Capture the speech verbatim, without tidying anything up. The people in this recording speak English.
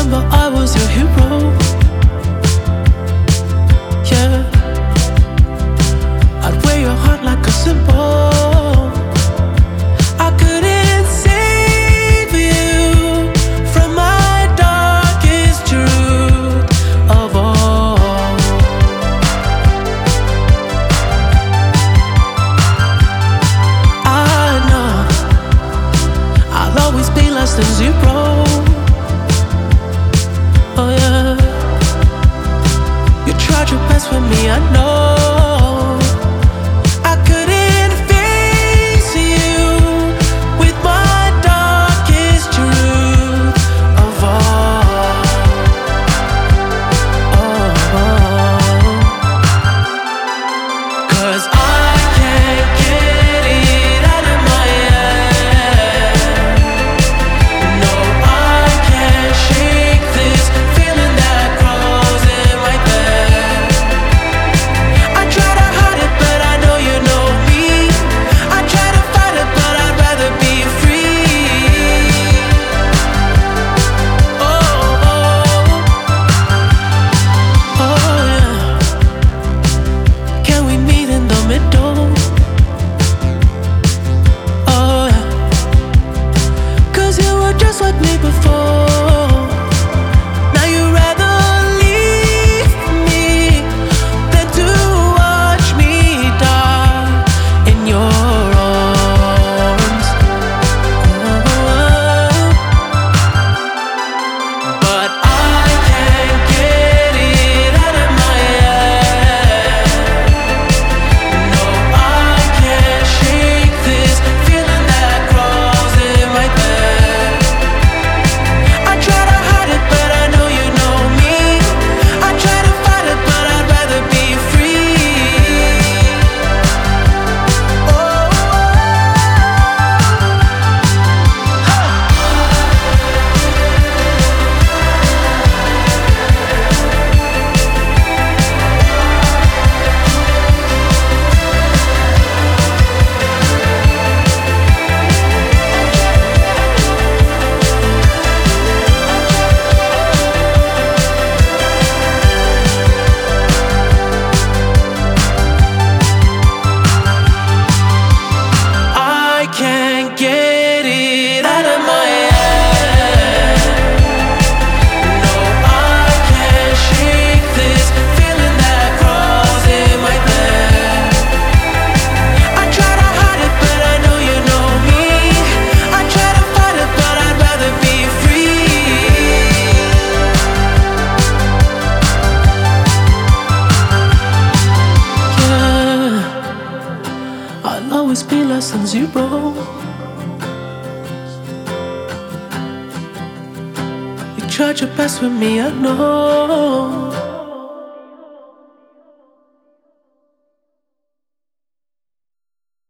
remember I was your hero. Yeah, I'd wear your heart like a symbol. I couldn't save you from my darkest truth of all. I know I'll always be less than zero. Oh yeah, you tried your best with me, I know. I couldn't face you with my darkest truth of all. Oh, oh. 'Cause I can't get it out of my head. No, I can't shake this feeling that grows in my bed. I try to hide it, but I know you know me. I try to fight it, but I'd rather be free. Oh, oh, oh yeah. Can we meet in the middle? Oh yeah. 'Cause you were just like me before. Now you'd rather leave me than to watch me die in your arms. Oh, but I can't get it out of my head. No, I can't shake this feeling that grows in my bed. I try to hide it, but I know you know me. I try to fight it, but I'd rather be free. Oh, I can't get it out of my head. No, I can't shake this feeling that grows in my bed. I try to hide it, but I know you know me. I try to fight it, but I'd rather be free. Yeah, I'll always be less than zero. You tried your best with me, I know.